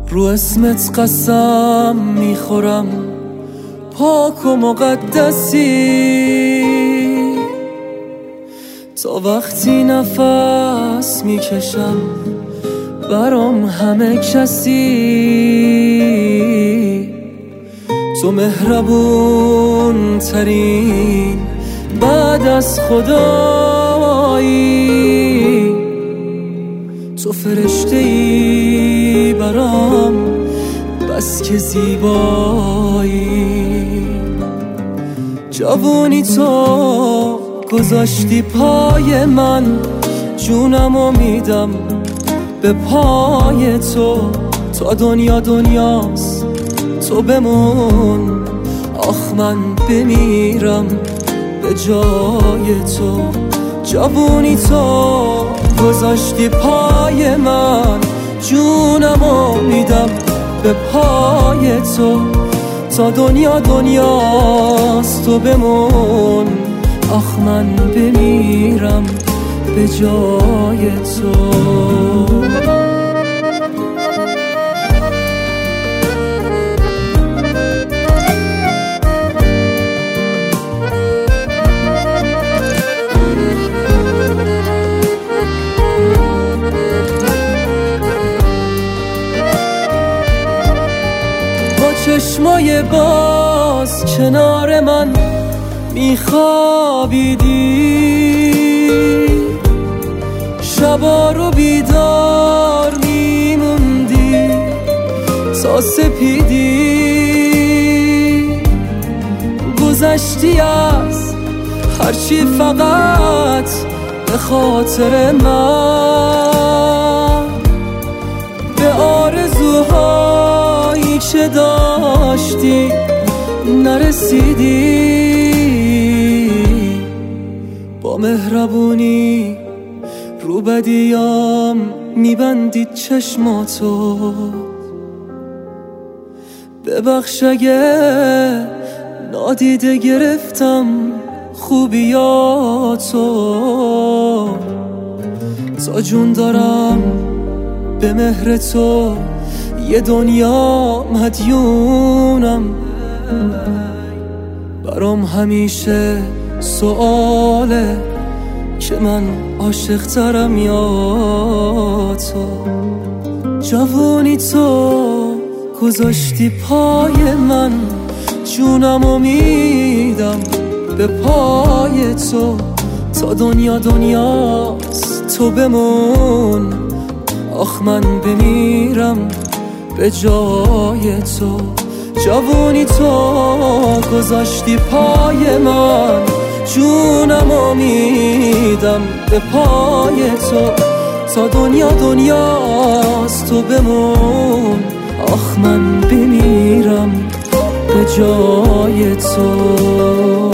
رو اسمت قسم میخورم پاک و مقدسی، تا وقتی نفس میکشم برام همه کسی. تو مهربون ترین بعد از خدایی، تو فرشته‌ای برام بس که زیبایی. جوونی تو گذاشتی پای من، جونمو میدم به پای تو. تا دنیا دنیاست تو بمون، آخ من بمیرم به جای تو. جوونی تو گذاشتی پای من، جونمو میدم به پای تو. تا دنیا دنیاست تو بمون، آخ من بمیرم به جای تو. چشمای باز کنار من میخوابیدی، شبا رو بیدار میموندی تا سپیدی. گذشتی از هرچی فقط به خاطر من، به آرزوهایی که داشتی نرسیدی. با مهربونی رو بدیام میبندید چشماتو، ببخش اگه نادیده گرفتم خوبیاتو. تا جون دارم به مهر تو، یه دنیا مدیونم. برام همیشه سؤاله که من عاشق ترم یا تو. جوونی تو گذاشتی پای من، جونمو میدم به پای تو. تا دنیا دنیاست تو بمون، آخ من بمیرم به جای تو. جوونی تو گذاشتی پای من، جونمو میدم به پای تو. تا دنیا دنیاست تو بمون، آخ من بمیرم به جای تو.